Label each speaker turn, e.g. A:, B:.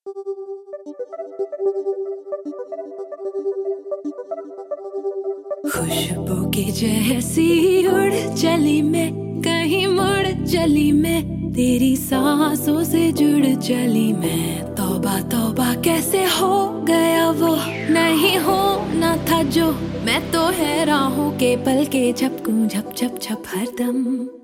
A: खुशबू की जैसी उड़ चली मैं, कहीं मुड़ चली मैं, तेरी सांसों से जुड़ चली मैं। तौबा तौबा कैसे हो गया वो, नहीं होना था जो। मैं तो हैरान हूँ के पल के झपकूं झप झप झप हरदम।